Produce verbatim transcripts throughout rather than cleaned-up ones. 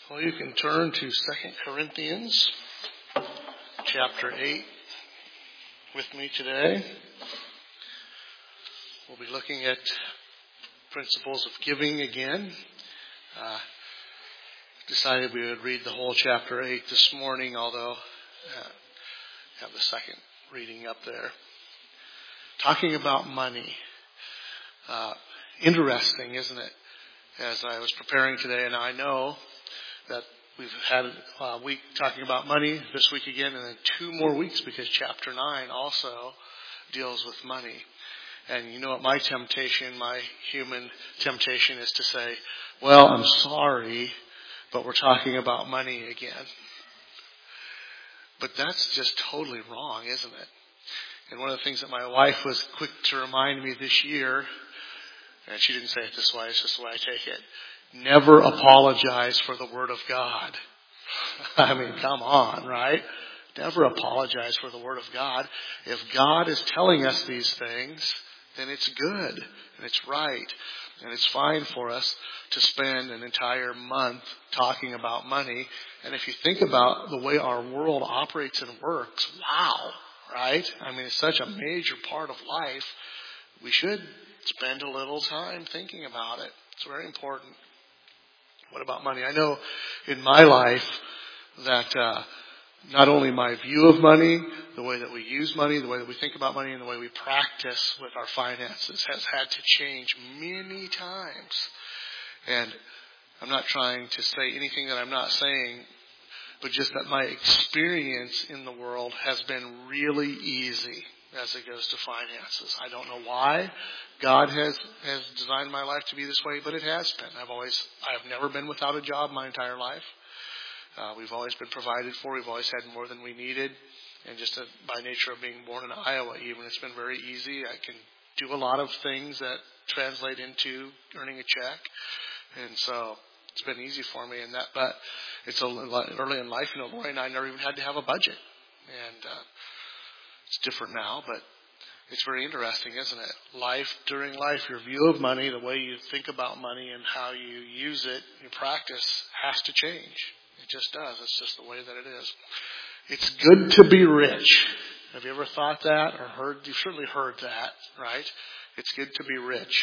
Well, you can turn to Second Corinthians chapter eight with me today. We'll be looking at principles of giving again. Uh, decided we would read the whole chapter eight this morning, although uh, have the second reading up there. Talking about money. Uh, interesting, isn't it? As I was preparing today, and I know that we've had a week talking about money this week again, and then two more weeks because chapter nine also deals with money. And you know what my temptation, my human temptation is to say, well, I'm sorry, but we're talking about money again. But that's just totally wrong, isn't it? And one of the things that my wife was quick to remind me this year, and she didn't say it this way, it's just the way I take it, never apologize for the Word of God. I mean, come on, right? Never apologize for the Word of God. If God is telling us these things, then it's good and it's right. And it's fine for us to spend an entire month talking about money. And if you think about the way our world operates and works, wow, right? I mean, it's such a major part of life. We should spend a little time thinking about it. It's very important. What about money? I know in my life that uh, not only my view of money, the way that we use money, the way that we think about money, and the way we practice with our finances has had to change many times. And I'm not trying to say anything that I'm not saying, but just that my experience in the world has been really easy as it goes to finances. I don't know why God has, has designed my life to be this way, but it has been. I've always, I've never been without a job my entire life. Uh, we've always been provided for. We've always had more than we needed. And just uh, by nature of being born in Iowa even, it's been very easy. I can do a lot of things that translate into earning a check. And so it's been easy for me. And that, but it's a, early in life, you know, Lori and I never even had to have a budget. And, uh, It's different now, but it's very interesting, isn't it? Life, during life, your view of money, the way you think about money and how you use it, your practice has to change. It just does. It's just the way that it is. It's good to be rich. Have you ever thought that or heard? You've certainly heard that, right? It's good to be rich.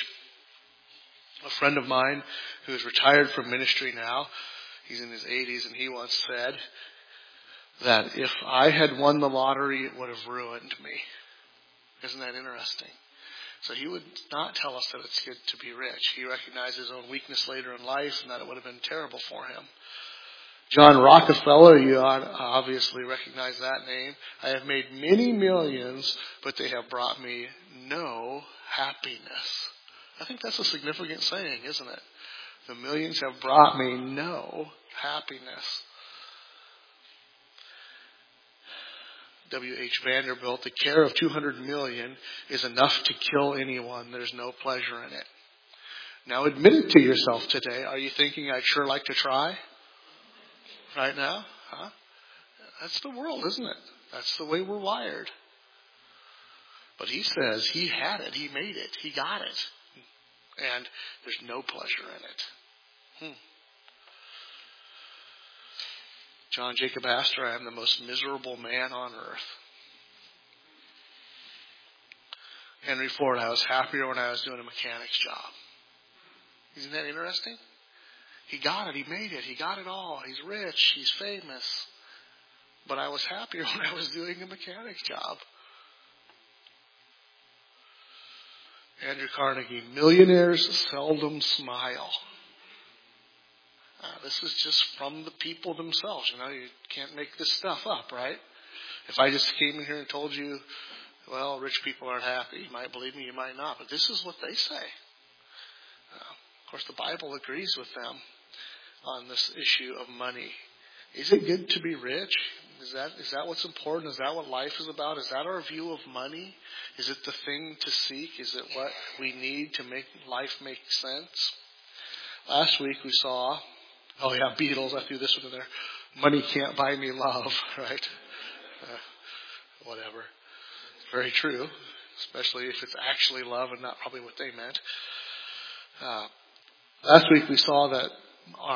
A friend of mine who is retired from ministry now, he's in his eighties, and he once said that if I had won the lottery, it would have ruined me. Isn't that interesting? So he would not tell us that it's good to be rich. He recognized his own weakness later in life and that it would have been terrible for him. John Rockefeller, you obviously recognize that name. I have made many millions, but they have brought me no happiness. I think that's a significant saying, isn't it? The millions have brought me no happiness. W H Vanderbilt, the care of two hundred million is enough to kill anyone. There's no pleasure in it. Now admit it to yourself today. Are you thinking I'd sure like to try? Right now? Huh? That's the world, isn't it? That's the way we're wired. But he says he had it. He made it. He got it. And there's no pleasure in it. Hmm. John Jacob Astor, I am the most miserable man on earth. Henry Ford, I was happier when I was doing a mechanic's job. Isn't that interesting? He got it. He made it. He got it all. He's rich. He's famous. But I was happier when I was doing a mechanic's job. Andrew Carnegie, millionaires seldom smile. Uh, this is just from the people themselves. You know, you can't make this stuff up, right? If I just came in here and told you, well, rich people aren't happy, you might believe me, you might not. But this is what they say. Uh, of course, the Bible agrees with them on this issue of money. Is it good to be rich? Is that is that what's important? Is that what life is about? Is that our view of money? Is it the thing to seek? Is it what we need to make life make sense? Last week we saw... Oh, yeah, Beatles. I threw this one in there. Money can't buy me love, right? Uh, whatever. Very true, especially if it's actually love and not probably what they meant. Uh, last week we saw that our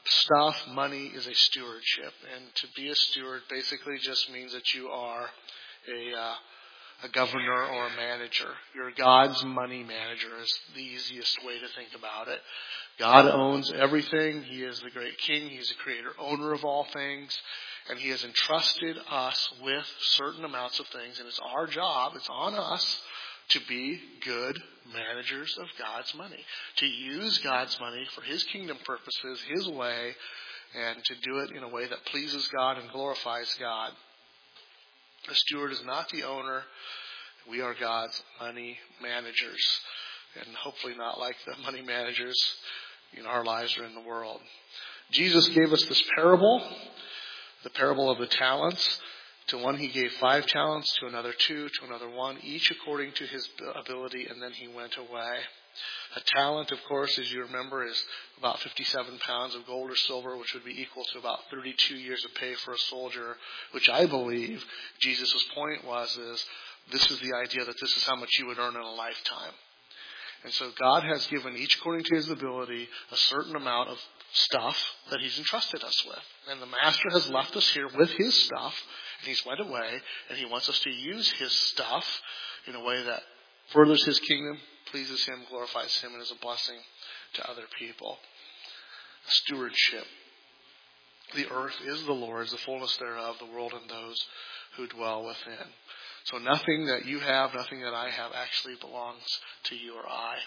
stuff, money is a stewardship. And to be a steward basically just means that you are a uh, a governor or a manager. You're God's money manager is the easiest way to think about it. God owns everything. He is the great king. He's the creator, owner of all things. And he has entrusted us with certain amounts of things. And it's our job, it's on us to be good managers of God's money. To use God's money for his kingdom purposes, his way, and to do it in a way that pleases God and glorifies God. The steward is not the owner. We are God's money managers. And hopefully not like the money managers in our lives or in the world. Jesus gave us this parable, the parable of the talents. To one he gave five talents, to another two, to another one, each according to his ability, and then he went away. A talent, of course, as you remember, is about fifty-seven pounds of gold or silver, which would be equal to about thirty-two years of pay for a soldier, which I believe Jesus' point was is this is the idea that this is how much you would earn in a lifetime. And so God has given each according to his ability a certain amount of stuff that he's entrusted us with. And the master has left us here with his stuff, and he's went away, and he wants us to use his stuff in a way that furthers his kingdom, pleases him, glorifies him, and is a blessing to other people. Stewardship. The earth is the Lord's, the fullness thereof, the world and those who dwell within. So nothing that you have, nothing that I have actually belongs to you or I.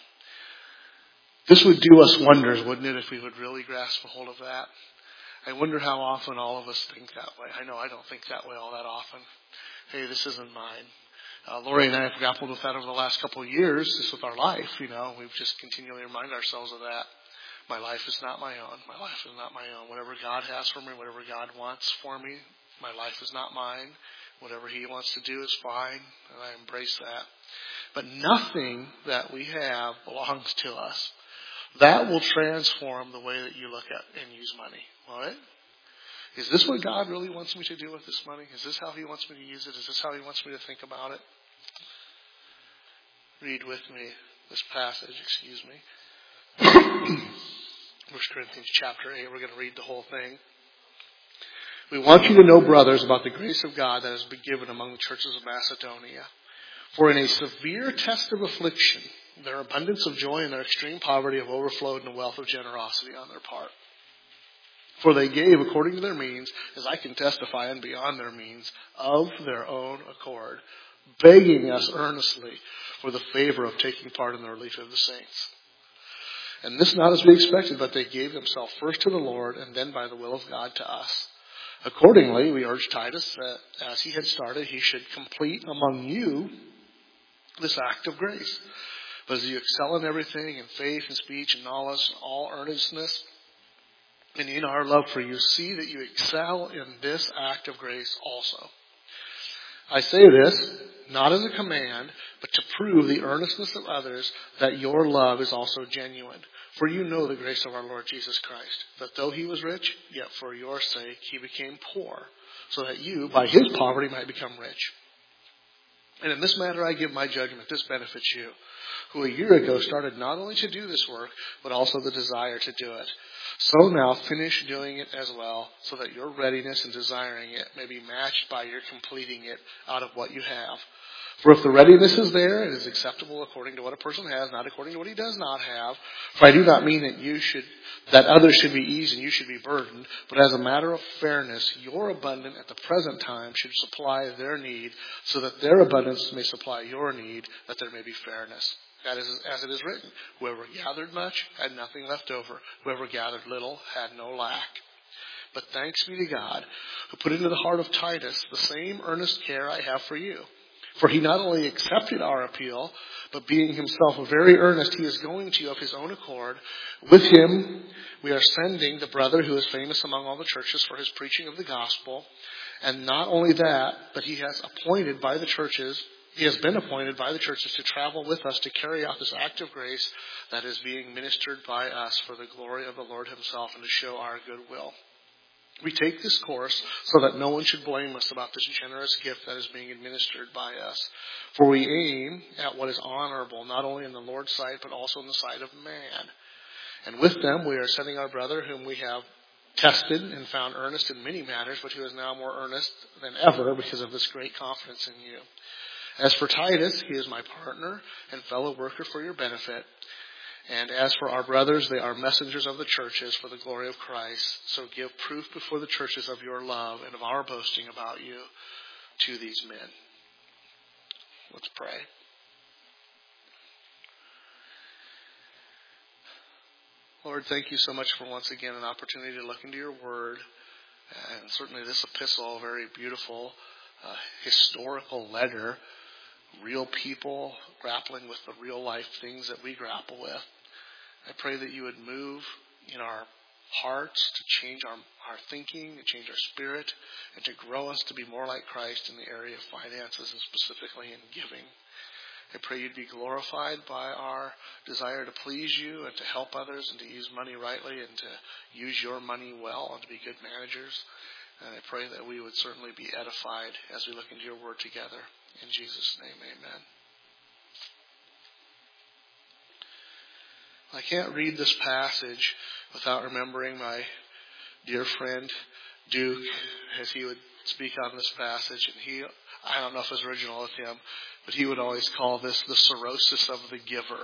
This would do us wonders, wouldn't it, if we would really grasp a hold of that? I wonder how often all of us think that way. I know I don't think that way all that often. Hey, this isn't mine. Uh, Lori and I have grappled with that over the last couple of years, just with our life. You know, we've just continually reminded ourselves of that. My life is not my own. My life is not my own. Whatever God has for me, whatever God wants for me, my life is not mine. Whatever he wants to do is fine, and I embrace that. But nothing that we have belongs to us. That will transform the way that you look at and use money. All right? Is this what God really wants me to do with this money? Is this how he wants me to use it? Is this how he wants me to think about it? Read with me this passage, excuse me. First Corinthians chapter eight, we're going to read the whole thing. We want you to know, brothers, about the grace of God that has been given among the churches of Macedonia. For in a severe test of affliction, their abundance of joy and their extreme poverty have overflowed in a wealth of generosity on their part. For they gave according to their means, as I can testify, and beyond their means, of their own accord, begging us earnestly for the favor of taking part in the relief of the saints. And this not as we expected, but they gave themselves first to the Lord, and then by the will of God to us. Accordingly, we urge Titus that as he had started, he should complete among you this act of grace. But as you excel in everything, in faith and speech and knowledge, and all earnestness, and in our love for you, see that you excel in this act of grace also. I say this not as a command, but to prove the earnestness of others that your love is also genuine. For you know the grace of our Lord Jesus Christ, that though he was rich, yet for your sake he became poor, so that you, by his poverty, might become rich. And in this matter I give my judgment, this benefits you, who a year ago started not only to do this work, but also the desire to do it. So now finish doing it as well, so that your readiness in desiring it may be matched by your completing it out of what you have. For if the readiness is there, it is acceptable according to what a person has, not according to what he does not have. For I do not mean that you should, that others should be eased and you should be burdened, but as a matter of fairness, your abundance at the present time should supply their need, so that their abundance may supply your need, that there may be fairness. That is as it is written, whoever gathered much had nothing left over. Whoever gathered little had no lack. But thanks be to God, who put into the heart of Titus the same earnest care I have for you. For he not only accepted our appeal, but being himself very earnest, he is going to you of his own accord. With him we are sending the brother who is famous among all the churches for his preaching of the gospel. And not only that, but he has appointed by the churches, he has been appointed by the churches to travel with us to carry out this act of grace that is being ministered by us for the glory of the Lord himself and to show our goodwill. We take this course so that no one should blame us about this generous gift that is being administered by us. For we aim at what is honorable, not only in the Lord's sight, but also in the sight of man. And with them we are sending our brother, whom we have tested and found earnest in many matters, but who is now more earnest than ever because of this great confidence in you. As for Titus, he is my partner and fellow worker for your benefit. And as for our brothers, they are messengers of the churches for the glory of Christ. So give proof before the churches of your love and of our boasting about you to these men. Let's pray. Lord, thank you so much for once again an opportunity to look into your word. And certainly this epistle, a very beautiful, uh, historical letter, real people grappling with the real life things that we grapple with. I pray that you would move in our hearts to change our, our thinking, to change our spirit, and to grow us to be more like Christ in the area of finances and specifically in giving. I pray you'd be glorified by our desire to please you and to help others and to use money rightly and to use your money well and to be good managers. And I pray that we would certainly be edified as we look into your word together. In Jesus' name, amen. I can't read this passage without remembering my dear friend Duke as he would speak on this passage. And he, I don't know if it was original with him, but he would always call this the cirrhosis of the giver.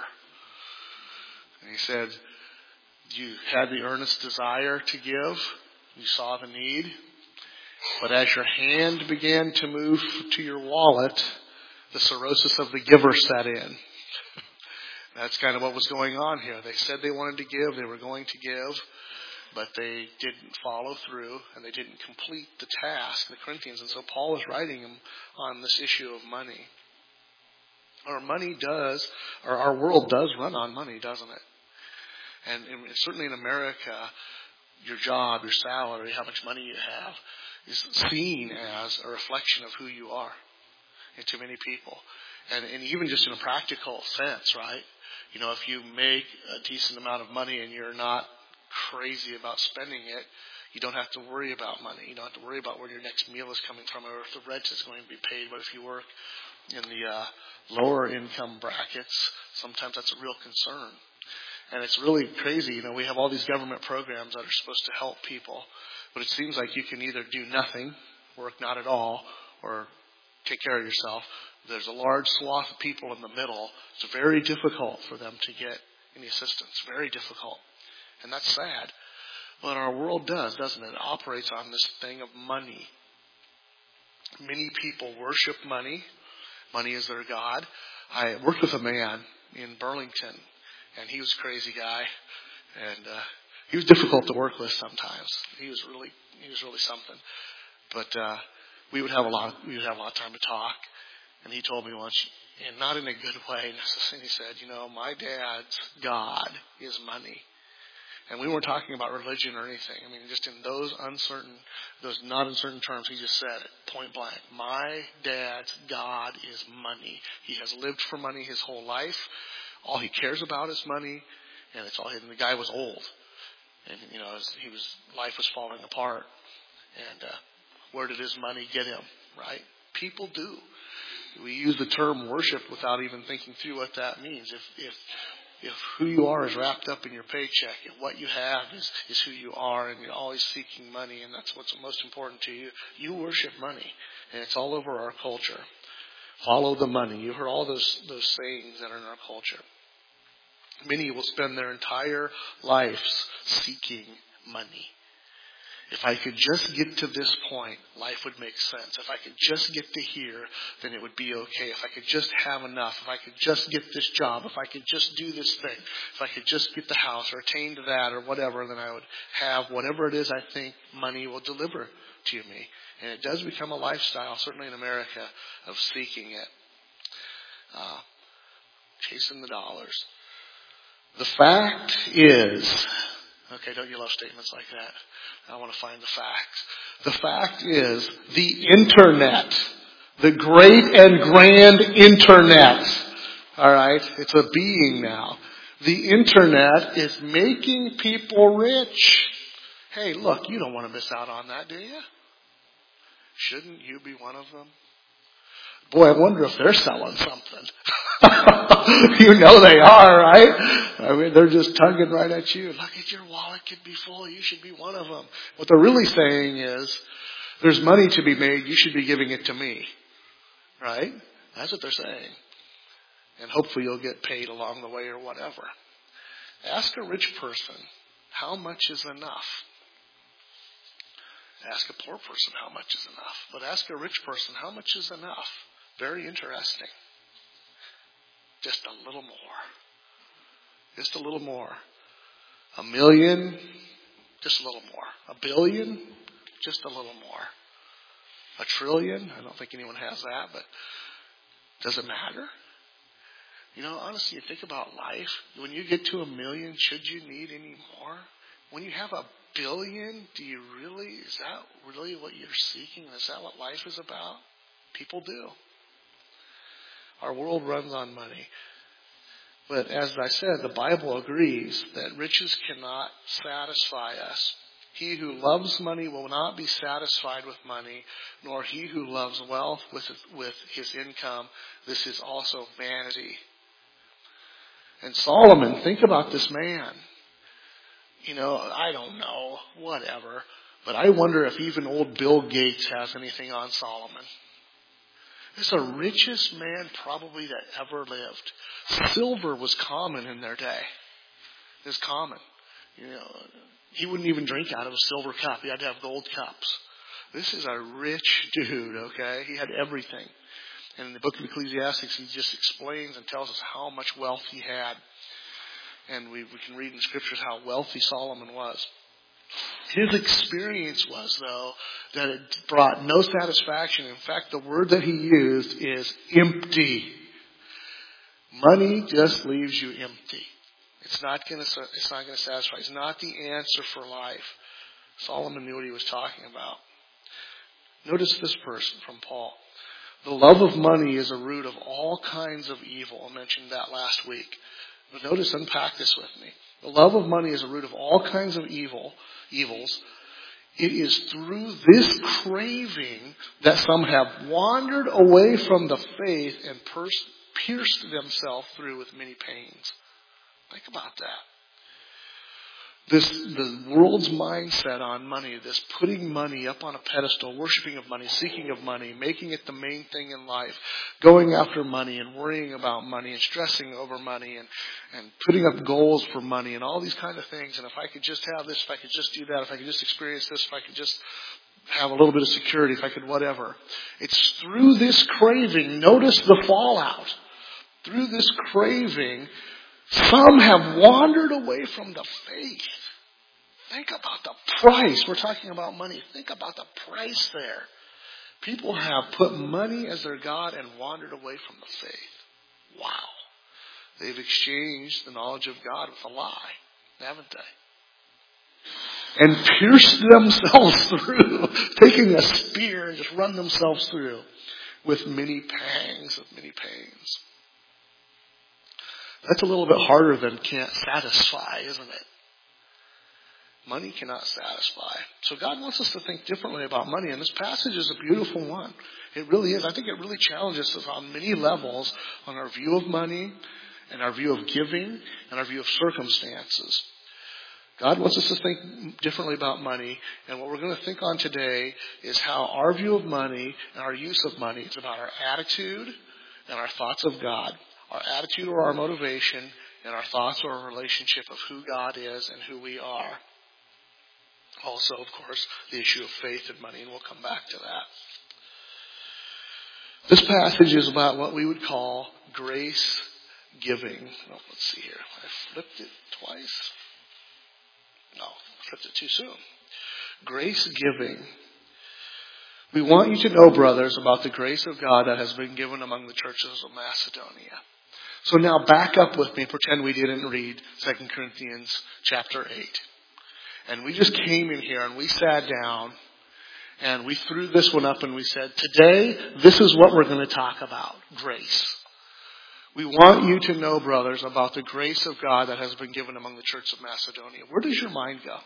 And he said, you had the earnest desire to give. You saw the need. But as your hand began to move to your wallet, the cirrhosis of the giver set in. That's kind of what was going on here. They said they wanted to give. They were going to give. But they didn't follow through, and they didn't complete the task, the Corinthians. And so Paul is writing them on this issue of money. Our money does, or our world does run on money, doesn't it? And in, certainly in America, your job, your salary, how much money you have, is seen as a reflection of who you are and to many people. And, and even just in a practical sense, right? You know, if you make a decent amount of money and you're not crazy about spending it, you don't have to worry about money. You don't have to worry about where your next meal is coming from or if the rent is going to be paid. But if you work in the uh, lower income brackets, sometimes that's a real concern. And it's really crazy. You know, we have all these government programs that are supposed to help people. But it seems like you can either do nothing, work not at all, or take care of yourself. There's a large swath of people in the middle. It's very difficult for them to get any assistance. Very difficult. And that's sad. But our world does, doesn't it? It operates on this thing of money. Many people worship money. Money is their God. I worked with a man in Burlington, and he was a crazy guy. And uh, he was difficult to work with sometimes. He was really, he was really something. But uh, we would have a lot. Of, we would have a lot of time to talk. And he told me once, and not in a good way, he said, "You know, my dad's God is money." And we weren't talking about religion or anything. I mean, just in those uncertain, those not uncertain terms, he just said it point blank. My dad's God is money. He has lived for money his whole life. All he cares about is money, and it's all. And the guy was old, and you know, he was life was falling apart. And uh, where did his money get him? Right? People do. We use the term worship without even thinking through what that means. If if If who you are is wrapped up in your paycheck, if what you have is, is who you are, and you're always seeking money, and that's what's most important to you, you worship money. And it's all over our culture. Follow the money. You heard all those, those sayings that are in our culture. Many will spend their entire lives seeking money. If I could just get to this point, life would make sense. If I could just get to here, then it would be okay. If I could just have enough, if I could just get this job, if I could just do this thing, if I could just get the house or attain to that or whatever, then I would have whatever it is I think money will deliver to me. And it does become a lifestyle, certainly in America, of seeking it. Uh, chasing the dollars. The fact is... Okay, don't you love statements like that? I want to find the facts. The fact is, the internet, the great and grand internet, all right, it's a being now. The internet is making people rich. Hey, look, you don't want to miss out on that, do you? Shouldn't you be one of them? Boy, I wonder if they're selling something. You know they are, right? I mean, they're just tugging right at you. Look at your wallet could be full. You should be one of them. What they're really saying is, there's money to be made. You should be giving it to me. Right? That's what they're saying. And hopefully you'll get paid along the way or whatever. Ask a rich person, how much is enough? Ask a poor person how much is enough. But ask a rich person, how much is enough? Very interesting. Just a little more. Just a little more. A million? Just a little more. A billion? Just a little more. A trillion? I don't think anyone has that, but does it matter? You know, honestly, you think about life. When you get to a million, should you need any more? When you have a billion, do you really, is that really what you're seeking? Is that what life is about? People do. Our world runs on money. But as I said, the Bible agrees that riches cannot satisfy us. He who loves money will not be satisfied with money, nor he who loves wealth with, with his income. This is also vanity. And Solomon, think about this man. You know, I don't know, whatever. But I wonder if even old Bill Gates has anything on Solomon. He's the richest man probably that ever lived. Silver was common in their day. It was common. You know, he wouldn't even drink out of a silver cup. He had to have gold cups. This is a rich dude, okay? He had everything. And in the book of Ecclesiastes, he just explains and tells us how much wealth he had. And we, we can read in scriptures how wealthy Solomon was. His experience was, though, that it brought no satisfaction. In fact, the word that he used is empty. Money just leaves you empty. It's not going to, it's not going to satisfy. It's not the answer for life. Solomon knew what he was talking about. Notice this person from Paul. The love of money is a root of all kinds of evil. I mentioned that last week. But notice, unpack this with me. The love of money is a root of all kinds of evil, evils. It is through this craving that some have wandered away from the faith and pers- pierced themselves through with many pains. Think about that. This, the world's mindset on money, this putting money up on a pedestal, worshiping of money, seeking of money, making it the main thing in life, going after money and worrying about money and stressing over money and, and putting up goals for money and all these kind of things. And if I could just have this, if I could just do that, if I could just experience this, if I could just have a little bit of security, if I could whatever. It's through this craving, notice the fallout. Through this craving, some have wandered away from the faith. Think about the price. We're talking about money. Think about the price there. People have put money as their God and wandered away from the faith. Wow. They've exchanged the knowledge of God with a lie, haven't they? And pierced themselves through, taking a spear and just run themselves through with many pangs of many pains. That's a little bit harder than can't satisfy, isn't it? Money cannot satisfy. So God wants us to think differently about money, and this passage is a beautiful one. It really is. I think it really challenges us on many levels on our view of money and our view of giving and our view of circumstances. God wants us to think differently about money, and what we're going to think on today is how our view of money and our use of money is about our attitude and our thoughts of God. Our attitude or our motivation, and our thoughts or our relationship of who God is and who we are. Also, of course, the issue of faith and money, and we'll come back to that. This passage is about what we would call grace giving. Oh, let's see here. I flipped it twice. No, I flipped it too soon. Grace giving. We want you to know, brothers, about the grace of God that has been given among the churches of Macedonia. So now back up with me. Pretend we didn't read Second Corinthians chapter eight. And we just came in here and we sat down and we threw this one up and we said, today, this is what we're going to talk about. Grace. We want you to know, brothers, about the grace of God that has been given among the church of Macedonia. Where does your mind go?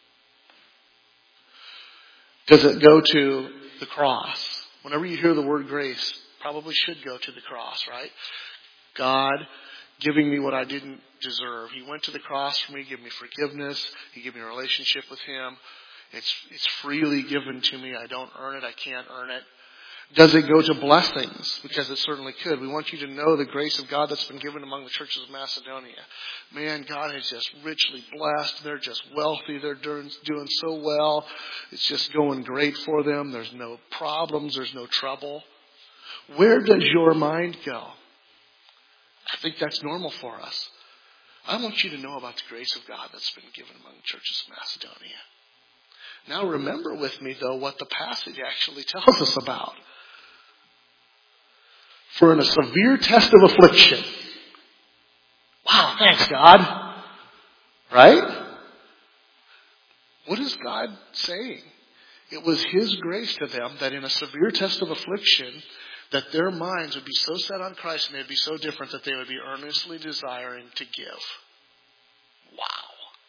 Does it go to the cross? Whenever you hear the word grace, probably should go to the cross, right? God giving me what I didn't deserve. He went to the cross for me, gave me forgiveness. He gave me a relationship with Him. It's, it's freely given to me. I don't earn it. I can't earn it. Does it go to blessings? Because it certainly could. We want you to know the grace of God that's been given among the churches of Macedonia. Man, God has just richly blessed. They're just wealthy. They're doing, doing so well. It's just going great for them. There's no problems. There's no trouble. Where does your mind go? I think that's normal for us. I want you to know about the grace of God that's been given among the churches of Macedonia. Now remember with me, though, what the passage actually tells us about. For in a severe test of affliction. Wow, thanks, God. Right? What is God saying? It was His grace to them that in a severe test of affliction, that their minds would be so set on Christ and they'd be so different that they would be earnestly desiring to give. Wow.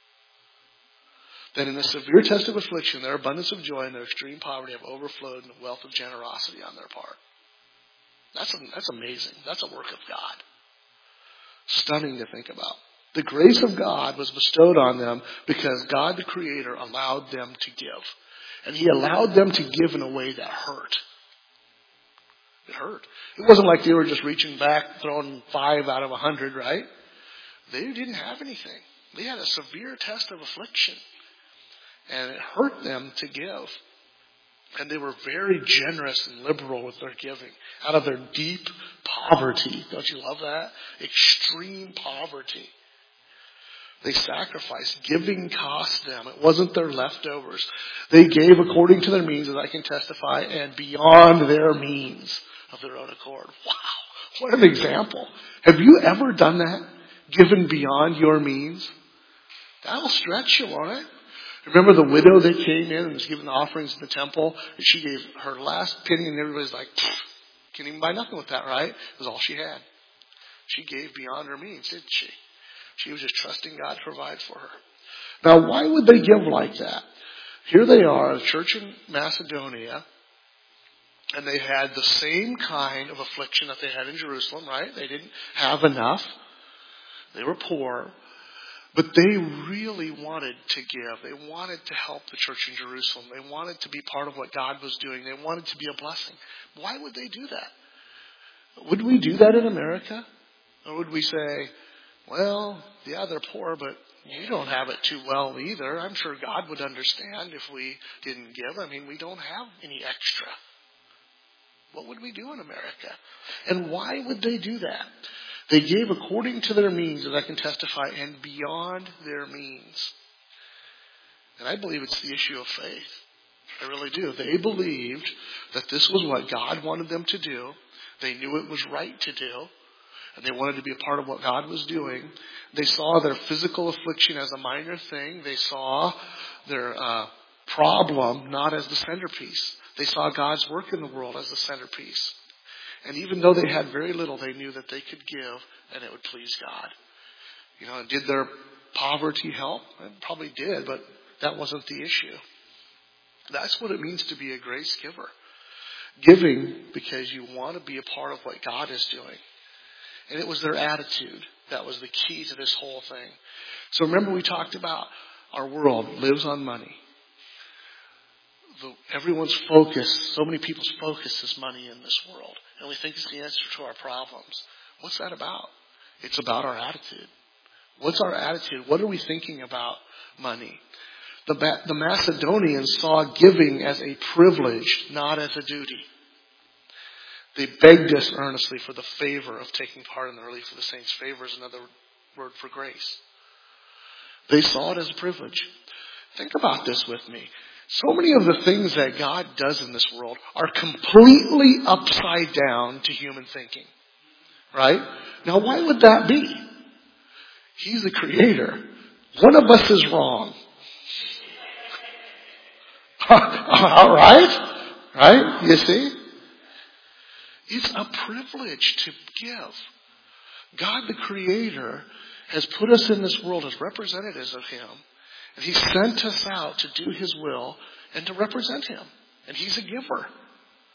That in a severe test of affliction, their abundance of joy and their extreme poverty have overflowed in the wealth of generosity on their part. That's, a, that's amazing. That's a work of God. Stunning to think about. The grace of God was bestowed on them because God the Creator allowed them to give. And He allowed them to give in a way that hurt. It hurt. It wasn't like they were just reaching back, throwing five out of a hundred, right? They didn't have anything. They had a severe test of affliction. And it hurt them to give. And they were very generous and liberal with their giving. Out of their deep poverty. Don't you love that? Extreme poverty. They sacrificed. Giving cost them. It wasn't their leftovers. They gave according to their means, as I can testify, and beyond their means of their own accord. Wow. What an example. Have you ever done that? Given beyond your means? That'll stretch you, won't it? Remember the widow that came in and was giving the offerings in the temple? And she gave her last penny and everybody's like, can't even buy nothing with that, right? It was all she had. She gave beyond her means, didn't she? She was just trusting God to provide for her. Now, why would they give like that? Here they are, a church in Macedonia, and they had the same kind of affliction that they had in Jerusalem, right? They didn't have enough. They were poor. But they really wanted to give. They wanted to help the church in Jerusalem. They wanted to be part of what God was doing. They wanted to be a blessing. Why would they do that? Would we do that in America? Or would we say, well, yeah, they're poor, but you don't have it too well either. I'm sure God would understand if we didn't give. I mean, we don't have any extra. What would we do in America? And why would they do that? They gave according to their means, as I can testify, and beyond their means. And I believe it's the issue of faith. I really do. They believed that this was what God wanted them to do. They knew it was right to do. And they wanted to be a part of what God was doing. They saw their physical affliction as a minor thing. They saw their uh, problem not as the centerpiece. They saw God's work in the world as the centerpiece. And even though they had very little, they knew that they could give and it would please God. You know, did their poverty help? It probably did, but that wasn't the issue. That's what it means to be a grace giver. Giving because you want to be a part of what God is doing. And it was their attitude that was the key to this whole thing. So remember we talked about our world lives on money. The, everyone's focus, so many people's focus is money in this world. And we think it's the answer to our problems. What's that about? It's about our attitude. What's our attitude? What are we thinking about money? The, the Macedonians saw giving as a privilege, not as a duty. They begged us earnestly for the favor of taking part in the Relief of the Saints. Favor is another word for grace. They saw it as a privilege. Think about this with me. So many of the things that God does in this world are completely upside down to human thinking. Right? Now, why would that be? He's the creator. One of us is wrong. All right? Right? You see? It's a privilege to give. God the Creator has put us in this world as representatives of Him. And He sent us out to do His will and to represent Him. And He's a giver.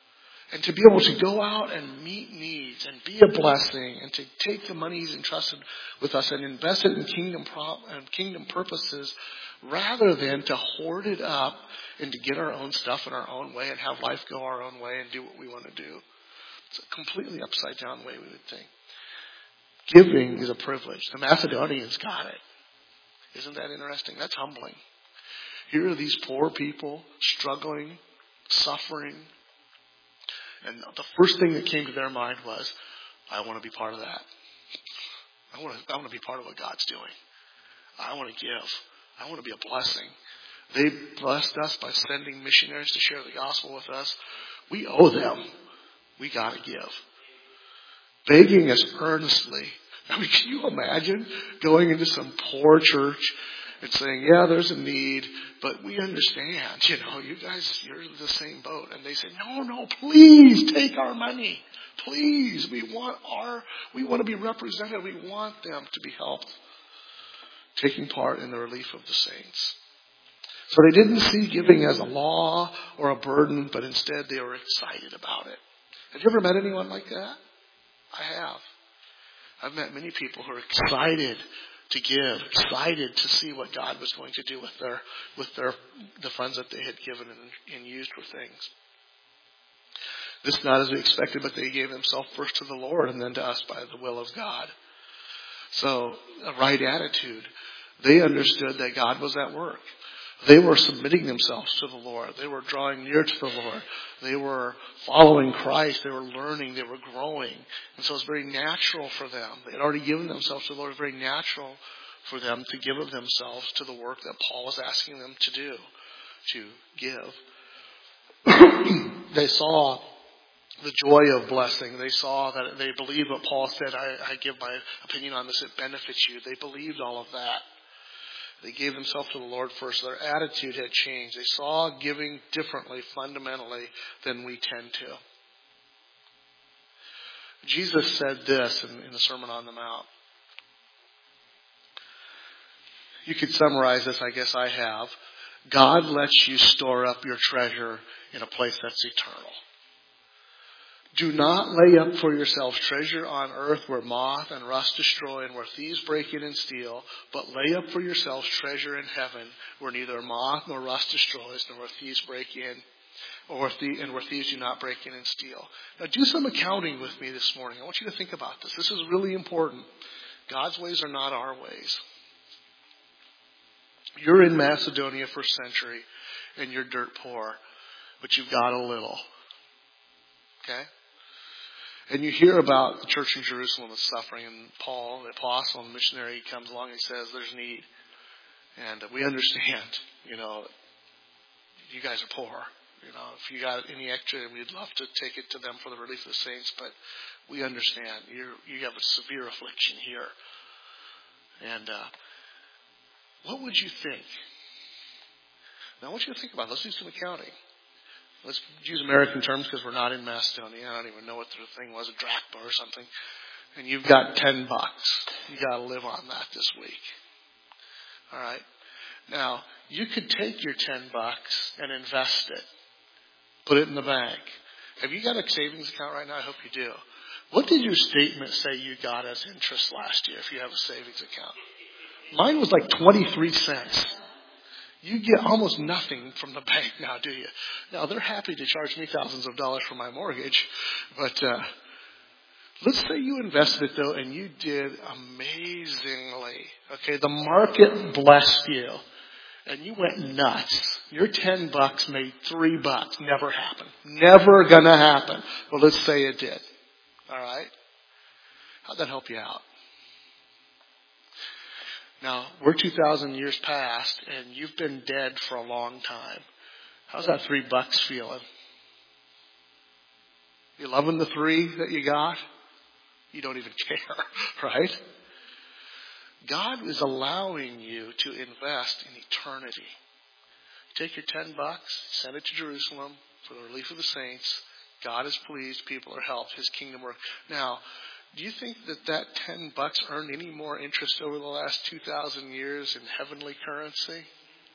And to be able to go out and meet needs and be a blessing and to take the money He's entrusted with us and invest it in kingdom pro- and kingdom purposes rather than to hoard it up and to get our own stuff in our own way and have life go our own way and do what we want to do. It's a completely upside down way we would think. Giving is a privilege. The Macedonians got it. Isn't that interesting? That's humbling. Here are these poor people struggling, suffering. And the first thing that came to their mind was, I want to be part of that. I want to, I want to be part of what God's doing. I want to give. I want to be a blessing. They blessed us by sending missionaries to share the gospel with us. We owe them. We got to give. Begging us earnestly. I mean, can you imagine going into some poor church and saying, yeah, there's a need, but we understand, you know, you guys, you're in the same boat. And they say, no, no, please take our money. Please, we want our, we want to be represented. We want them to be helped. Taking part in the relief of the saints. So they didn't see giving as a law or a burden, but instead they were excited about it. Have you ever met anyone like that? I have. I've met many people who are excited to give, excited to see what God was going to do with their with their the funds that they had given and, and used for things. This not as we expected, but they gave themselves first to the Lord and then to us by the will of God. So a right attitude. They understood that God was at work. They were submitting themselves to the Lord. They were drawing near to the Lord. They were following Christ. They were learning. They were growing. And so it's very natural for them. They had already given themselves to the Lord. It was very natural for them to give of themselves to the work that Paul was asking them to do, to give. They saw the joy of blessing. They saw that, they believed what Paul said, I, I give my opinion on this, it benefits you. They believed all of that. They gave themselves to the Lord first. Their attitude had changed. They saw giving differently, fundamentally, than we tend to. Jesus said this in, in the Sermon on the Mount. You could summarize this, I guess I have. God lets you store up your treasure in a place that's eternal. Do not lay up for yourselves treasure on earth where moth and rust destroy and where thieves break in and steal, but lay up for yourselves treasure in heaven where neither moth nor rust destroys nor where thieves break in or thie- and where thieves do not break in and steal. Now do some accounting with me this morning. I want you to think about this. This is really important. God's ways are not our ways. You're in Macedonia first century and you're dirt poor, but you've got a little. Okay? And you hear about the church in Jerusalem that's suffering, and Paul, the apostle and missionary, comes along and he says, there's need. And we understand, you know, you guys are poor. You know, if you got any extra, we'd love to take it to them for the relief of the saints, but we understand. You you have a severe affliction here. And uh, what would you think? Now, I want you to think about it. Let's do some accounting. Let's use American terms because we're not in Macedonia. I don't even know what the thing was, a drachma or something. And you've got ten bucks. You got to live on that this week. All right. Now, you could take your ten bucks and invest it. Put it in the bank. Have you got a savings account right now? I hope you do. What did your statement say you got as interest last year if you have a savings account? Mine was like twenty-three cents. You get almost nothing from the bank now, do you? Now, they're happy to charge me thousands of dollars for my mortgage, but uh, let's say you invested it, though, and you did amazingly. Okay, the market blessed you, and you went nuts. Your ten bucks made three bucks. Never happened. Never gonna happen. Well, let's say it did. All right? How'd that help you out? Now, we're two thousand years past, and you've been dead for a long time. How's that three bucks feeling? You loving the three that you got? You don't even care, right? God is allowing you to invest in eternity. Take your ten bucks, send it to Jerusalem for the relief of the saints. God is pleased. People are helped. His kingdom work. Now, do you think that that ten bucks earned any more interest over the last two thousand years in heavenly currency?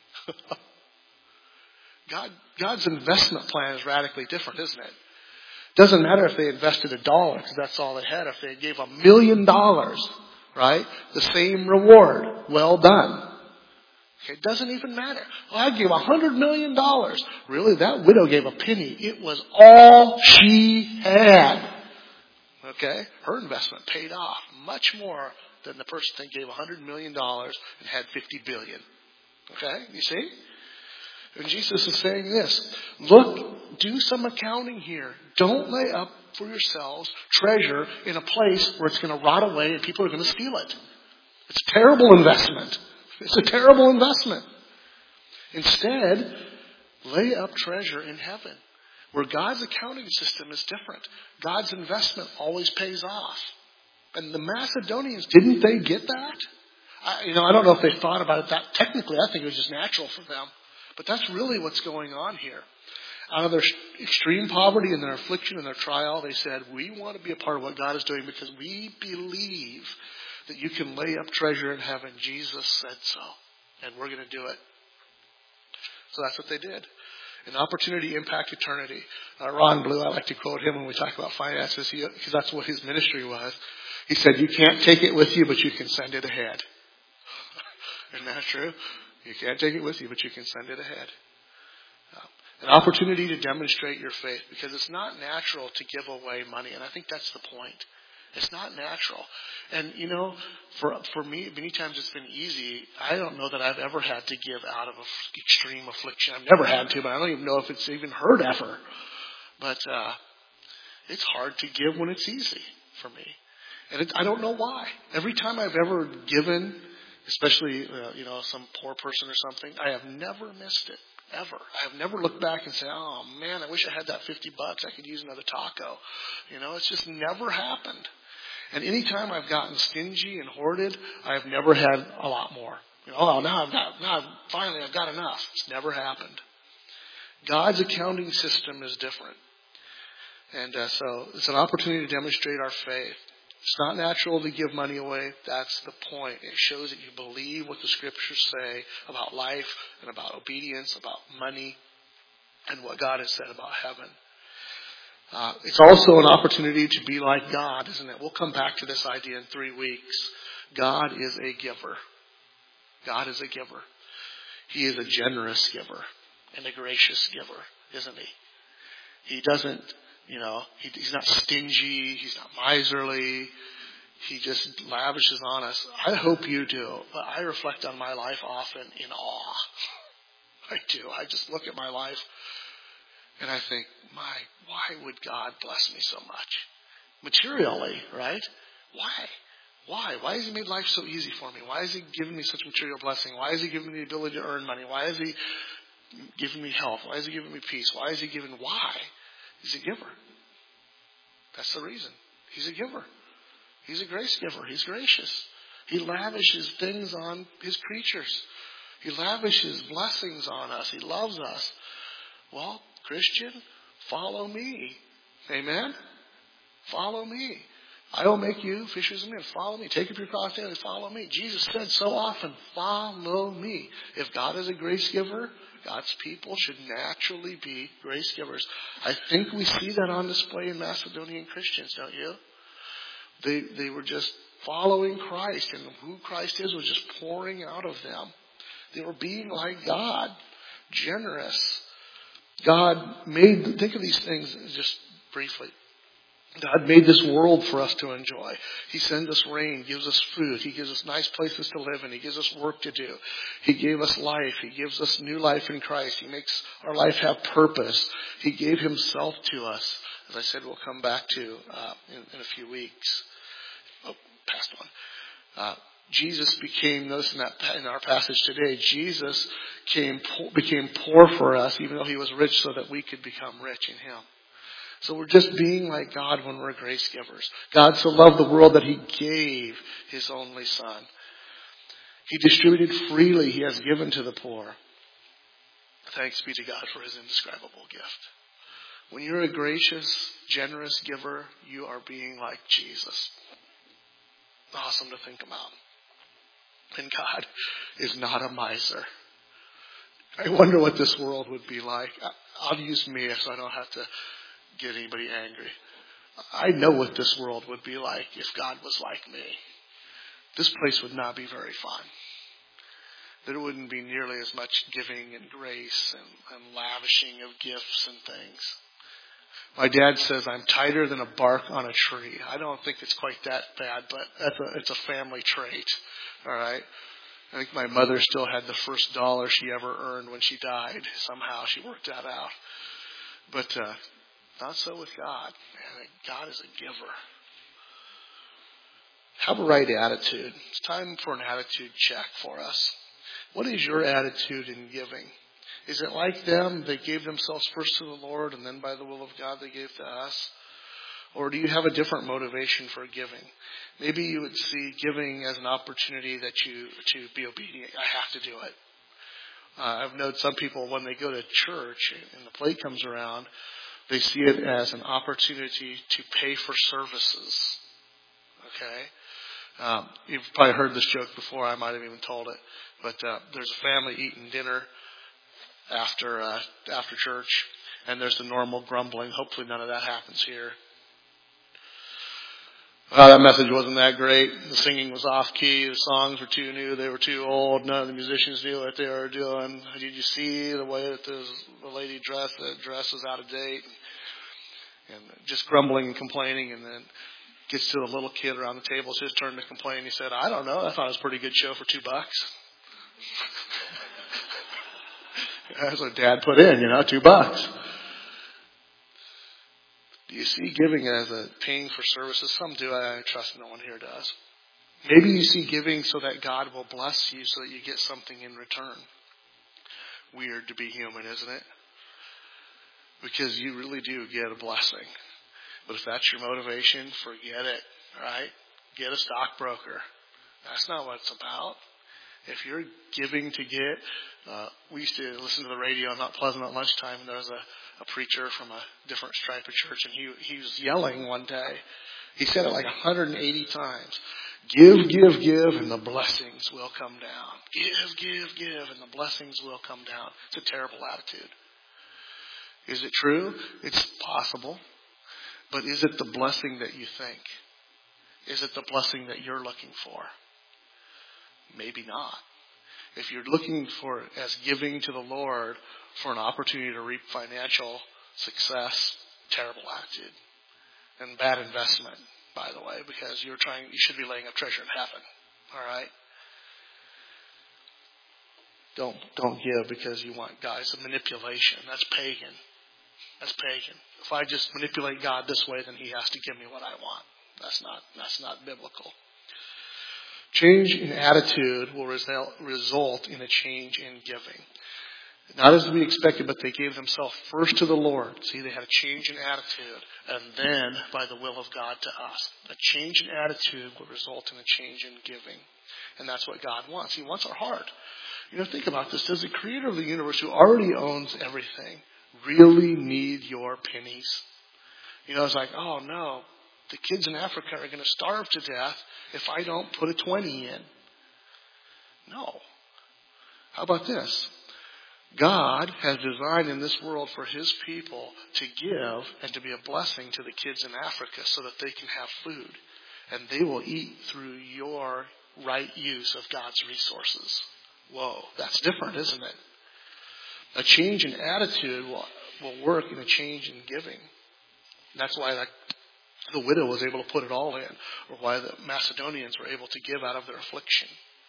God, God's investment plan is radically different, isn't it? Doesn't matter if they invested a dollar, because that's all they had. If they gave a million dollars, right? The same reward. Well done. Okay, it doesn't even matter. Oh, I gave a hundred million dollars. Really? That widow gave a penny. It was all she had. Okay? Her investment paid off much more than the person that gave a hundred million dollars and had fifty billion. Okay? You see? And Jesus is saying this. Look, do some accounting here. Don't lay up for yourselves treasure in a place where it's going to rot away and people are going to steal it. It's a terrible investment. It's a terrible investment. Instead, lay up treasure in heaven, where God's accounting system is different. God's investment always pays off. And the Macedonians, didn't they get that? I, you know, I don't know if they thought about it that technically. I think it was just natural for them. But that's really what's going on here. Out of their extreme poverty and their affliction and their trial, they said, we want to be a part of what God is doing because we believe that you can lay up treasure in heaven. Jesus said so. And we're going to do it. So that's what they did. An opportunity to impact eternity. Uh, Ron Blue, I like to quote him when we talk about finances, because that's what his ministry was. He said, you can't take it with you, but you can send it ahead. Isn't that true? You can't take it with you, but you can send it ahead. Uh, an opportunity to demonstrate your faith, because it's not natural to give away money, and I think that's the point. It's not natural. And, you know, for for me, many times it's been easy. I don't know that I've ever had to give out of a extreme affliction. I've never had to, but I don't even know if it's even heard ever. But uh, it's hard to give when it's easy for me. And it, I don't know why. Every time I've ever given, especially, uh, you know, some poor person or something, I have never missed it. Ever. I have never looked back and said, oh, man, I wish I had that fifty bucks. I could use another taco. You know, it's just never happened. And any time I've gotten stingy and hoarded, I've never had a lot more. You know, oh, now I've got, now finally I've got enough. It's never happened. God's accounting system is different. And uh, so it's an opportunity to demonstrate our faith. It's not natural to give money away. That's the point. It shows that you believe what the Scriptures say about life and about obedience, about money, and what God has said about heaven. Uh, it's also an opportunity to be like God, isn't it? We'll come back to this idea in three weeks. God is a giver. God is a giver. He is a generous giver and a gracious giver, isn't he? He doesn't, you know, he, he's not stingy. He's not miserly. He just lavishes on us. I hope you do, but I reflect on my life often in awe. I do. I just look at my life and I think, my, why would God bless me so much? Materially, right? Why? Why? Why has He made life so easy for me? Why has He given me such material blessing? Why has He given me the ability to earn money? Why has He given me health? Why has He given me peace? Why has He given, why? He's a giver. That's the reason. He's a giver. He's a grace giver. He's gracious. He lavishes things on His creatures. He lavishes blessings on us. He loves us. Well, Christian, follow me. Amen? Follow me. I will make you fishers of men. Follow me. Take up your cross daily. Follow me. Jesus said so often, follow me. If God is a grace giver, God's people should naturally be grace givers. I think we see that on display in Macedonian Christians, don't you? They they were just following Christ, and who Christ is was just pouring out of them. They were being like God, generous. God made, think of these things just briefly. God made this world for us to enjoy. He sends us rain, gives us food. He gives us nice places to live in. He gives us work to do. He gave us life. He gives us new life in Christ. He makes our life have purpose. He gave Himself to us. As I said, we'll come back to uh, in, in a few weeks. Oh, past one. Uh, Jesus became, notice in, that, in our passage today, Jesus came, became poor for us, even though He was rich, so that we could become rich in Him. So we're just being like God when we're grace givers. God so loved the world that He gave His only Son. He distributed freely. He has given to the poor. Thanks be to God for His indescribable gift. When you're a gracious, generous giver, you are being like Jesus. Awesome to think about. And God is not a miser. I wonder what this world would be like. I'll use me so I don't have to get anybody angry. I know what this world would be like if God was like me. This place would not be very fun. There wouldn't be nearly as much giving and grace and, and lavishing of gifts and things. My dad says I'm tighter than a bark on a tree. I don't think it's quite that bad, but that's a, it's a family trait. All right. I think my mother still had the first dollar she ever earned when she died. Somehow she worked that out. But uh, not so with God. Man, God is a giver. Have a right attitude. It's time for an attitude check for us. What is your attitude in giving? Is it like them? They gave themselves first to the Lord, and then by the will of God they gave to us? Or do you have a different motivation for giving? Maybe you would see giving as an opportunity that you to be obedient. I have to do it. Uh, I've known some people when they go to church and the plate comes around, they see it as an opportunity to pay for services. Okay? Um, you've probably heard this joke before. I might have even told it. But uh, there's a family eating dinner after uh, after church, and there's the normal grumbling. Hopefully none of that happens here. Well, that message wasn't that great. The singing was off key. The songs were too new. They were too old. None of the musicians knew what they were doing. Did you see the way that the, the lady dressed? The dress was out of date. And, and just grumbling and complaining. And then gets to the little kid around the table. It's his turn to complain. He said, I don't know. I thought it was a pretty good show for two bucks. That's what Dad put in, you know, two bucks. Do you see giving as a paying for services? Some do. I trust no one here does. Maybe you see giving so that God will bless you so that you get something in return. Weird to be human, isn't it? Because you really do get a blessing. But if that's your motivation, forget it, right? Get a stockbroker. That's not what it's about. If you're giving to get, uh, we used to listen to the radio on Mount Pleasant at lunchtime, and there was a, a preacher from a different stripe of church, and he he was yelling one day. He said it like one hundred eighty times. Give, give, give, and the blessings will come down. Give, give, give, and the blessings will come down. It's a terrible attitude. Is it true? It's possible. But is it the blessing that you think? Is it the blessing that you're looking for? Maybe not. If you're looking for, as giving to the Lord, for an opportunity to reap financial success, terrible attitude. And bad investment, by the way, because you're trying, you should be laying up treasure in heaven. All right? Don't, don't give because you want God. It's a manipulation. That's pagan. That's pagan. If I just manipulate God this way, then He has to give me what I want. That's not, that's not biblical. Change in attitude will result in a change in giving. Not as we expected, but they gave themselves first to the Lord. See, they had a change in attitude, and then by the will of God to us. A change in attitude will result in a change in giving. And that's what God wants. He wants our heart. You know, think about this. Does the creator of the universe, who already owns everything, really need your pennies? You know, it's like, oh no, the kids in Africa are going to starve to death if I don't put a twenty in. No. How about this? God has designed in this world for His people to give and to be a blessing to the kids in Africa so that they can have food. And they will eat through your right use of God's resources. Whoa, that's different, isn't it? A change in attitude will, will work in a change in giving. That's why that, the widow was able to put it all in, or why the Macedonians were able to give out of their affliction.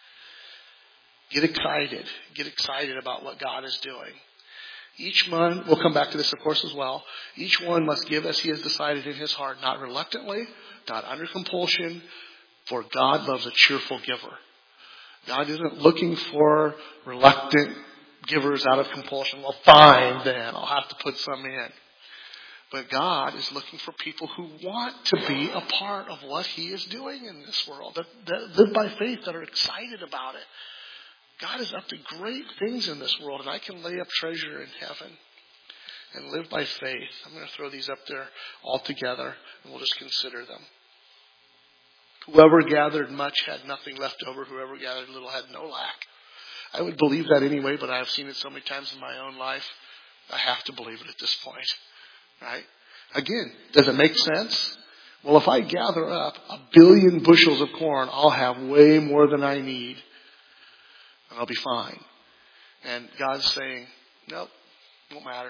Get excited. Get excited about what God is doing. Each one, we'll come back to this of course as well, each one must give as he has decided in his heart, not reluctantly, not under compulsion, for God loves a cheerful giver. God isn't looking for reluctant givers out of compulsion. Well, fine then, I'll have to put some in. But God is looking for people who want to be a part of what He is doing in this world, that, that live by faith, that are excited about it. God is up to great things in this world, and I can lay up treasure in heaven and live by faith. I'm going to throw these up there all together, and we'll just consider them. Whoever gathered much had nothing left over. Whoever gathered little had no lack. I would believe that anyway, but I have seen it so many times in my own life, I have to believe it at this point. Right? Again, does it make sense? Well, if I gather up a billion bushels of corn, I'll have way more than I need. And I'll be fine. And God's saying, nope, won't matter.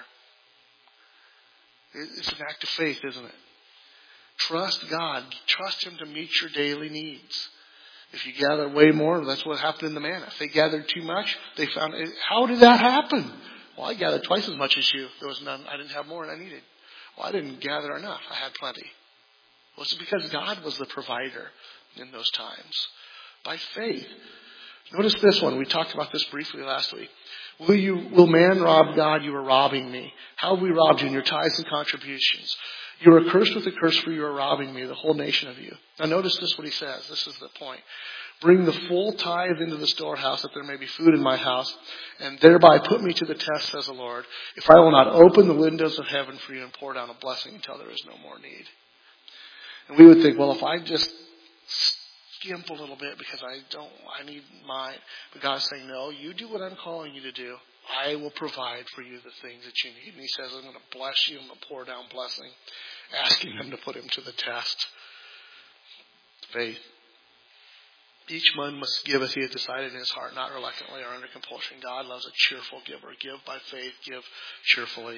It's an act of faith, isn't it? Trust God. Trust Him to meet your daily needs. If you gather way more, that's what happened in the manna. If they gathered too much, they found, how did that happen? Well, I gathered twice as much as you. There was none. I didn't have more than I needed. Well, I didn't gather enough. I had plenty. Well, it's because God was the provider in those times. By faith. Notice this one. We talked about this briefly last week. Will you, will man rob God? You are robbing me. How have we robbed you? In your tithes and contributions. You are cursed with a curse, for you are robbing me, the whole nation of you. Now notice this, what he says. This is the point. Bring the full tithe into the storehouse, that there may be food in my house, and thereby put me to the test, says the Lord, if I will not open the windows of heaven for you and pour down a blessing until there is no more need. And we would think, well, if I just skimp a little bit because I don't, I need mine. But God's saying, no, you do what I'm calling you to do. I will provide for you the things that you need. And He says, I'm going to bless you. I'm going to pour down blessing, asking them to put Him to the test. Faith. Each one must give as he has decided in his heart, not reluctantly or under compulsion. God loves a cheerful giver. Give by faith. Give cheerfully.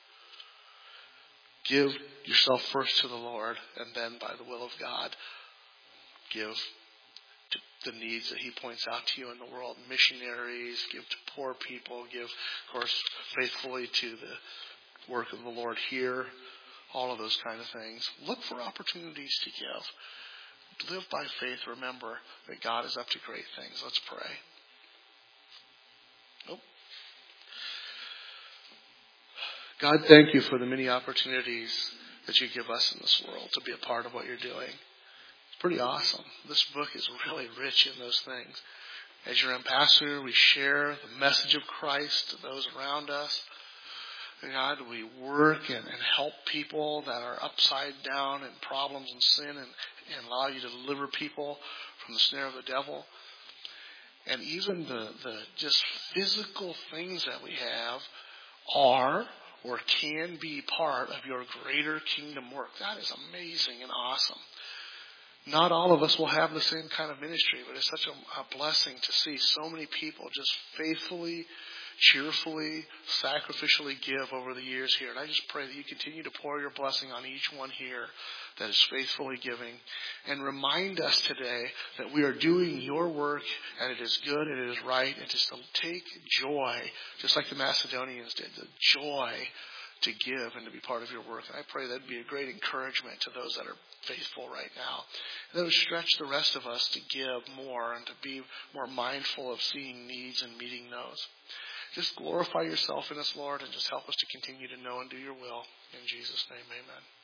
Give yourself first to the Lord, and then by the will of God, give to the needs that He points out to you in the world. Missionaries, give to poor people, give, of course, faithfully to the work of the Lord here. All of those kind of things. Look for opportunities to give. Live by faith. Remember that God is up to great things. Let's pray. Nope. God, thank you for the many opportunities that you give us in this world to be a part of what you're doing. It's pretty awesome. This book is really rich in those things. As your ambassador, we share the message of Christ to those around us. God, we work and, and help people that are upside down in problems and sin, and, and allow you to deliver people from the snare of the devil. And even the, the just physical things that we have are or can be part of your greater kingdom work. That is amazing and awesome. Not all of us will have the same kind of ministry, but it's such a, a blessing to see so many people just faithfully, cheerfully, sacrificially give over the years here. And I just pray that you continue to pour your blessing on each one here that is faithfully giving. And remind us today that we are doing your work, and it is good and it is right, and just to take joy, just like the Macedonians did, the joy to give and to be part of your work. And I pray that would be a great encouragement to those that are faithful right now. And that would stretch the rest of us to give more and to be more mindful of seeing needs and meeting those. Just glorify yourself in us, Lord, and just help us to continue to know and do your will. In Jesus' name, amen.